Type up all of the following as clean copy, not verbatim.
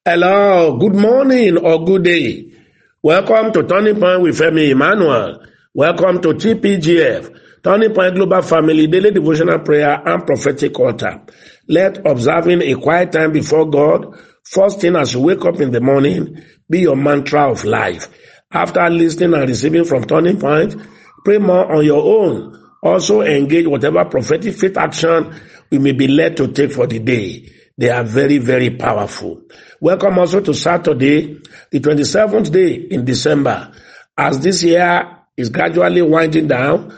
Hello, good morning or good day. Welcome to Turning Point with Femi Emmanuel. Welcome to TPGF, Turning Point Global Family Daily Devotional Prayer and Prophetic Altar. Let observing a quiet time before God, first thing as you wake up in the morning, be your mantra of life. After listening and receiving from Turning Point, pray more on your own. Also engage whatever prophetic faith action we may be led to take for the day. They are very, very powerful. Welcome also to Saturday, the 27th day in December. As this year is gradually winding down,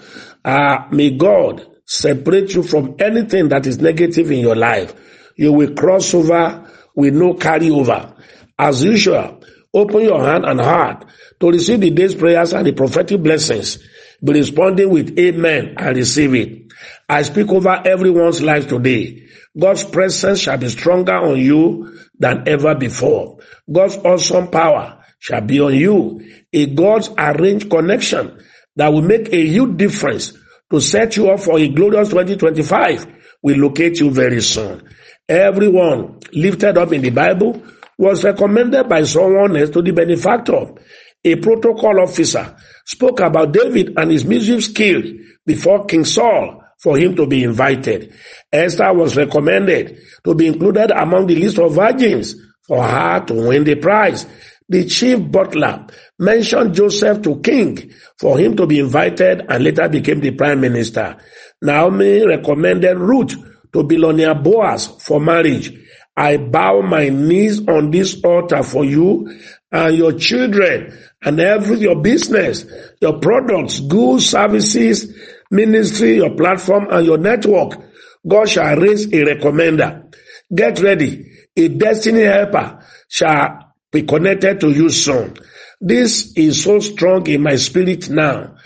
may God separate you from anything that is negative in your life. You will cross over with no carryover. As usual, open your hand and heart to receive the day's prayers and the prophetic blessings. Be responding with amen and receive it. I speak over everyone's life today. God's presence shall be stronger on you than ever before. God's awesome power shall be on you. A God's arranged connection that will make a huge difference to set you up for a glorious 2025 will locate you very soon. Everyone lifted up in the Bible was recommended by someone else to the benefactor. A protocol officer spoke about David and his music skill before King Saul for him to be invited. Esther was recommended to be included among the list of virgins for her to win the prize. The chief butler mentioned Joseph to king for him to be invited and later became the prime minister. Naomi recommended Ruth to billionaire Boaz for marriage. I bow my knees on this altar for you and your children and your business, your products, goods, services, ministry, your platform, and your network. God shall raise a recommender. Get ready. A destiny helper shall be connected to you soon. This is so strong in my spirit now.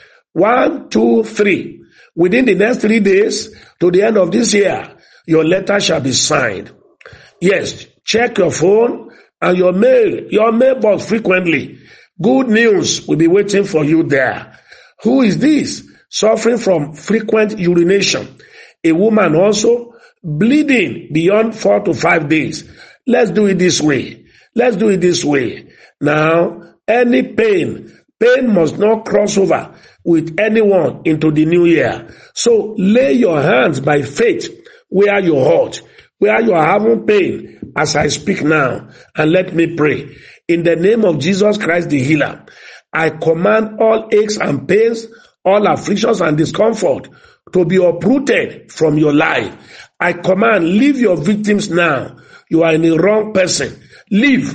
1, 2, 3. Within the next 3 days to the end of this year, your letter shall be signed. Yes, check your phone and your mailbox frequently. Good news will be waiting for you there. Who is this? Suffering from frequent urination. A woman also bleeding beyond 4 to 5 days. Let's do it this way. Now, any pain must not cross over with anyone into the new year. So lay your hands by faith where you're hurt, where you are having pain as I speak now, and let me pray. In the name of Jesus Christ the healer, I command all aches and pains, all afflictions and discomfort to be uprooted from your life. I command, leave your victims now. You are in the wrong person. Live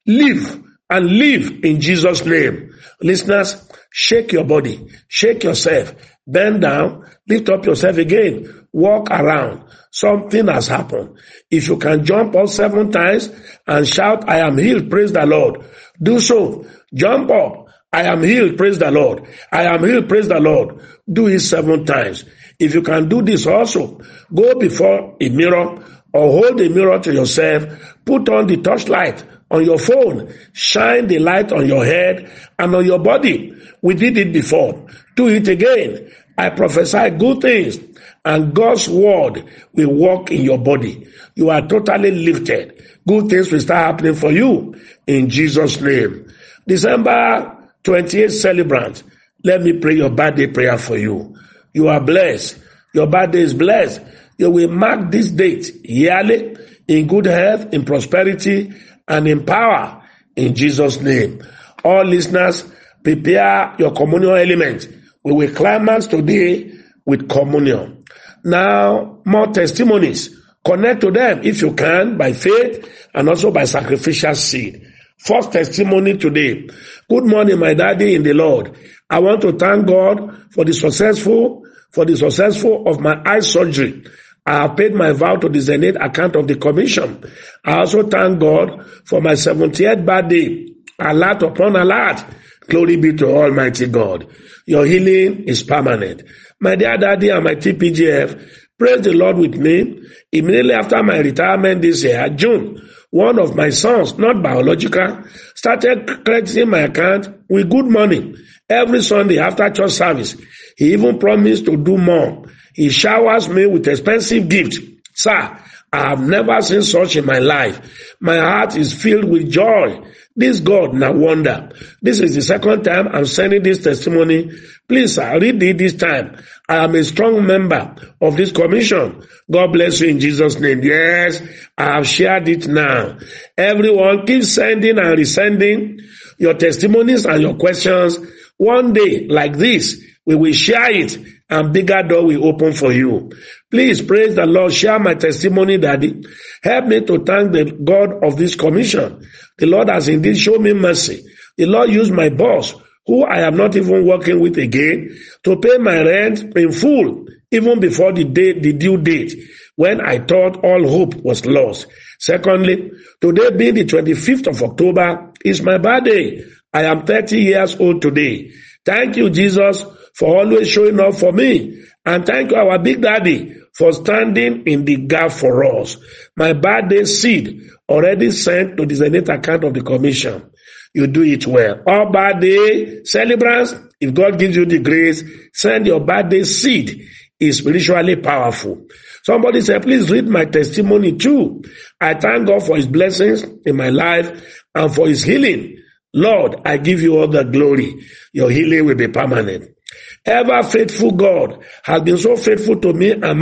in Jesus' name. Listeners, shake your body, shake yourself, bend down, lift up yourself again, walk around. Something has happened. If you can jump up 7 times and shout, I am healed, praise the Lord. Do so. Jump up. I am healed, praise the Lord. I am healed, praise the Lord. Do it 7 times. If you can do this also, go before a mirror or hold a mirror to yourself, put on the torchlight on your phone, shine the light on your head and on your body. We did it before. Do it again. I prophesy good things and God's word will work in your body. You are totally lifted. Good things will start happening for you in Jesus' name. December 28th celebrant, let me pray your birthday prayer for you. You are blessed. Your birthday is blessed. You will mark this date yearly in good health, in prosperity, and in power in Jesus' name. All listeners, prepare your communion element. We will climax today with communion. Now, more testimonies. Connect to them if you can by faith and also by sacrificial seed. First testimony today. Good morning, my daddy in the Lord. I want to thank God for the successful of my eye surgery. I have paid my vow to the Zenith account of the commission. I also thank God for my 70th birthday. Alert upon alert. Glory be to Almighty God. Your healing is permanent. My dear daddy and my TPGF, praise the Lord with me. Immediately after my retirement this year, June, one of my sons, not biological, started crediting my account with good money every Sunday after church service. He even promised to do more. He showers me with expensive gifts. Sir, I have never seen such in my life. My heart is filled with joy. This God, now wonder. This is the second time I'm sending this testimony. Please, sir, read it this time. I am a strong member of this commission. God bless you in Jesus' name. Yes, I have shared it now. Everyone, keep sending and resending your testimonies and your questions. One day, like this, we will share it and bigger door will open for you. Please praise the Lord. Share my testimony, Daddy. Help me to thank the God of this commission. The Lord has indeed shown me mercy. The Lord used my boss, who I am not even working with again, to pay my rent in full, even before the due date, when I thought all hope was lost. Secondly, today being the 25th of October is my birthday. I am 30 years old today. Thank you, Jesus, for always showing up for me. And thank you, our Big Daddy, for standing in the gap for us. My birthday seed already sent to the Zenith account of the commission. You do it well. All birthday celebrants, if God gives you the grace, send your birthday seed. It's spiritually powerful. Somebody said, please read my testimony too. I thank God for his blessings in my life and for his healing. Lord, I give you all the glory. Your healing will be permanent. Ever faithful God has been so faithful to me and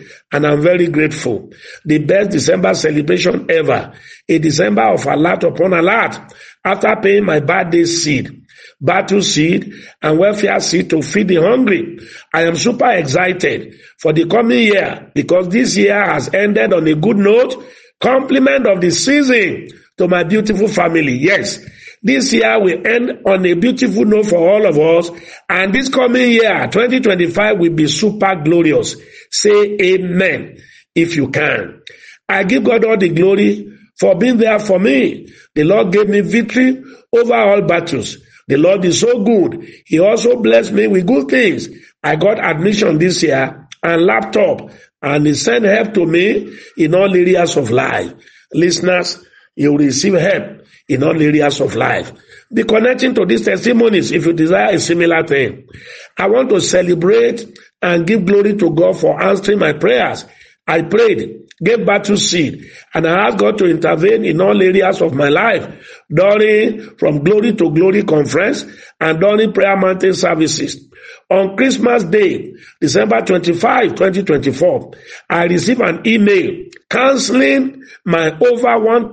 I'm very grateful. The best December celebration ever. A December of alert upon alert after paying my birthday seed, battle seed, and welfare seed to feed the hungry. I am super excited for the coming year because this year has ended on a good note. Compliment of the season to my beautiful family. Yes. This year will end on a beautiful note for all of us, and this coming year, 2025, will be super glorious. Say amen if you can. I give God all the glory for being there for me. The Lord gave me victory over all battles. The Lord is so good. He also blessed me with good things. I got admission this year and laptop, and He sent help to me in all areas of life. Listeners, you will receive help in all areas of life. Be connecting to these testimonies if you desire a similar thing. I want to celebrate and give glory to God for answering my prayers. I prayed, gave battle seed, and I asked God to intervene in all areas of my life during From Glory to Glory conference and during Prayer Mountain services. On Christmas Day, December 25, 2024, I received an email canceling my over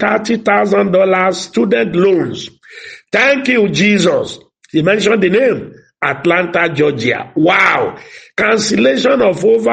$130,000 student loans. Thank you, Jesus. He mentioned the name, Atlanta, Georgia. Wow. Cancellation of over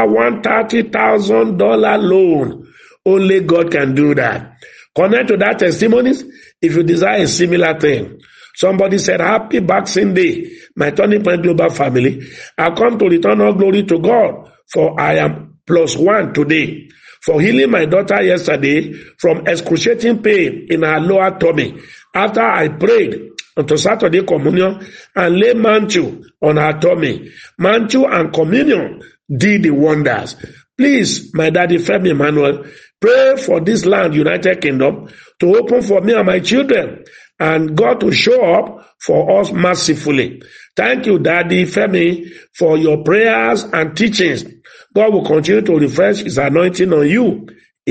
$130,000 loan. Only God can do that. Connect to that testimonies if you desire a similar thing. Somebody said, happy Boxing Day, my Turning Point Global family. I come to return all glory to God, for I am +1 today. For healing my daughter yesterday from excruciating pain in her lower tummy after I prayed unto Saturday communion and lay mantle on her tummy. Mantle and communion did the wonders. Please, my daddy Femi Emmanuel, pray for this land, United Kingdom, to open for me and my children, and God to show up for us mercifully. Thank you, Daddy Femi, for your prayers and teachings. God will continue to refresh His anointing on you.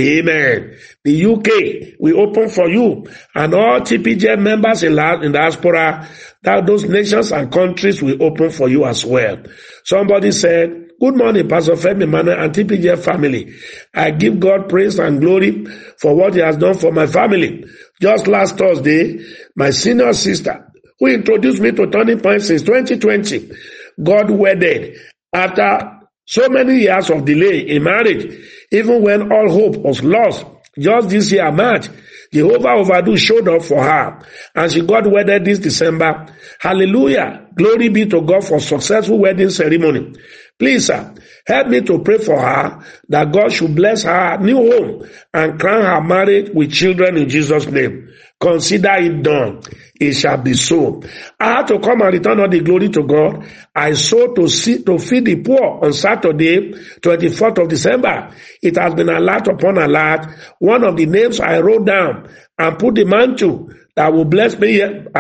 Amen. The UK will open for you, and all TPJ members in diaspora, that those nations and countries will open for you as well. Somebody said, good morning, Pastor Femi Emmanuel and TPJ family. I give God praise and glory for what He has done for my family. Just last Thursday, my senior sister, who introduced me to Turning Point since 2020, got wedded after so many years of delay in marriage, even when all hope was lost. Just this year, March, Jehovah Overdo showed up for her, and she got wedded this December. Hallelujah. Glory be to God for successful wedding ceremony. Please, sir, help me to pray for her that God should bless her new home and crown her marriage with children in Jesus' name. Consider it done. It shall be so. I had to come and return all the glory to God. I sowed to feed the poor on Saturday, 24th of December. It has been alert upon alert. One of the names I wrote down and put the mantle that will bless me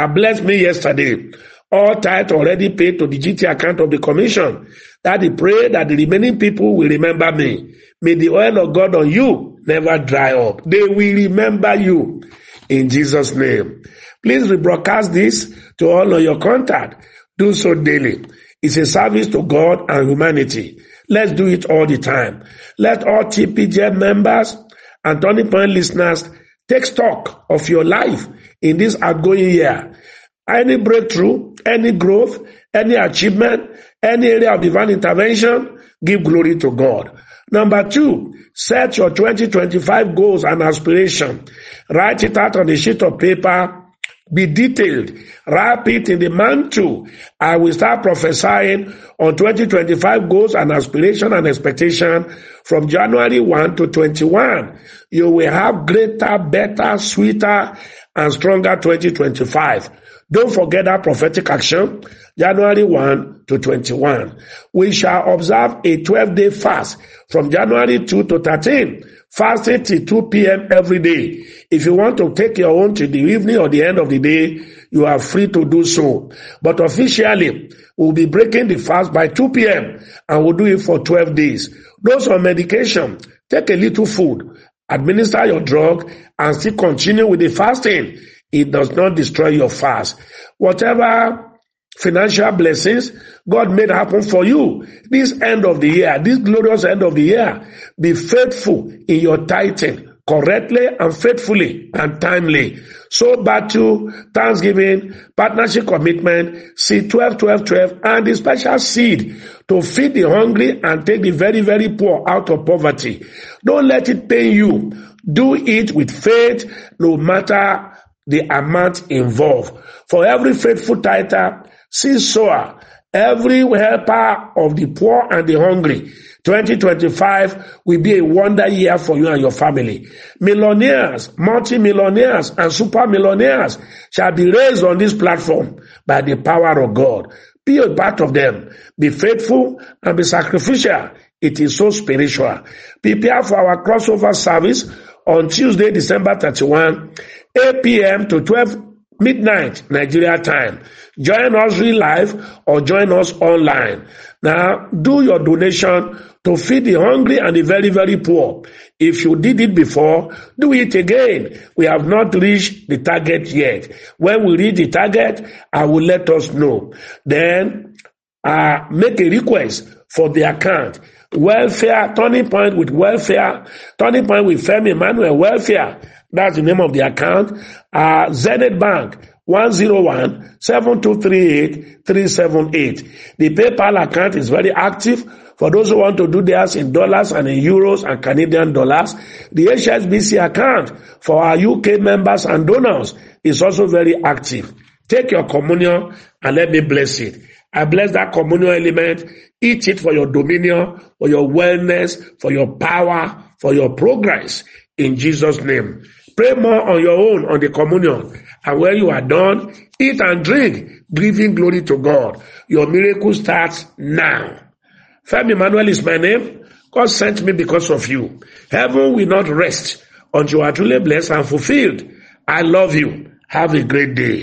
yesterday. All tithe already paid to the GT account of the commission. That I pray that the remaining people will remember me. May the oil of God on you never dry up. They will remember you in Jesus' name. Please rebroadcast this to all of your contact. Do so daily. It's a service to God and humanity. Let's do it all the time. Let all TPGF members and Turning Point listeners take stock of your life in this outgoing year. Any breakthrough, any growth, any achievement, any area of divine intervention, give glory to God. Number 2, set your 2025 goals and aspirations. Write it out on a sheet of paper. Be detailed. Wrap it in the mantle. I will start prophesying on 2025 goals and aspiration and expectation from January 1 to 21. You will have greater, better, sweeter, and stronger 2025. Don't forget that prophetic action, January 1 to 21. We shall observe a 12-day fast from January 2 to 13. Fasting till 2 p.m. every day. If you want to take your own till the evening or the end of the day, you are free to do so. But officially, we'll be breaking the fast by 2 p.m. and we'll do it for 12 days. Those on medication, take a little food, administer your drug, and still continue with the fasting. It does not destroy your fast. Whatever financial blessings God made happen for you this end of the year, this glorious end of the year, be faithful in your tithing correctly and faithfully and timely. So battle, Thanksgiving, partnership commitment, seed 12, 12, 12, and the special seed to feed the hungry and take the very, very poor out of poverty. Don't let it pain you. Do it with faith, no matter the amount involved. For every faithful tither, seed sower, every helper of the poor and the hungry, 2025 will be a wonder year for you and your family. Millionaires, multi-millionaires, and super millionaires shall be raised on this platform by the power of God. Be a part of them. Be faithful and be sacrificial. It is so spiritual. Prepare for our crossover service on Tuesday, December 31, 8 p.m. to 12 midnight Nigeria time. Join us real live or join us online. Now, do your donation to feed the hungry and the very, very poor. If you did it before, do it again. We have not reached the target yet. When we reach the target, I will let us know. Then, make a request for the account. Welfare, Turning Point with Welfare, Turning Point with Femi Emmanuel Welfare. That's the name of the account. Zenith Bank, 101-7238-378. The PayPal account is very active. For those who want to do theirs in dollars and in euros and Canadian dollars, the HSBC account for our UK members and donors is also very active. Take your communion and let me bless it. I bless that communion element. Eat it for your dominion, for your wellness, for your power, for your progress. In Jesus' name. Pray more on your own on the communion. And when you are done, eat and drink, giving glory to God. Your miracle starts now. Femi Emmanuel is my name. God sent me because of you. Heaven will not rest until you are truly blessed and fulfilled. I love you. Have a great day.